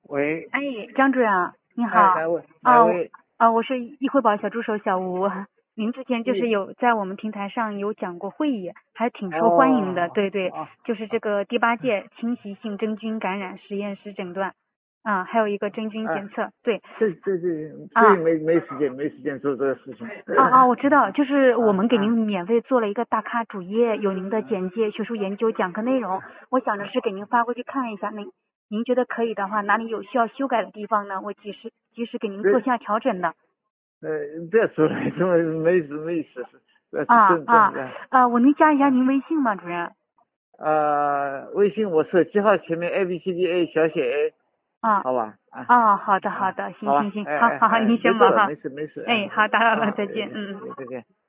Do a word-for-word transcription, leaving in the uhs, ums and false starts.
喂， 哎，张主任，你哎， 好。 哪位？哪啊位？ 啊，我是易惠宝小助手小吴。您之前就是是。 有在我们平台上有讲过会议，还挺受欢迎的。 哦。 对对， 哦。 就是这个第八届侵袭性真菌感染实验室诊断，啊，还有一个真菌哎， 检测。对。 这这这，所以啊没没时间，没时间做这个事情。 啊啊，我知道，就是我们给您啊免费做了一个大咖主页，有您的简介、学术研究、讲课内容。我想着是给您发过去看一下，您您觉得可以的话，哪里有需要修改的地方呢？我及时及时给您做下调整的。 呃，不要说了，这么没事没意思，呃，正啊啊正的。 啊！我能加一下您微信吗，主任？ 呃，微信我手机号前面 A B C D A 小写 A， 啊好吧？啊啊，好的好啊， 的，行好吧， 行行， 哎好好好， 哎哎， 您没事了， 先忙哈。 没事没事，哎， 哎，好，打扰了， 啊， 再见，嗯。 再见。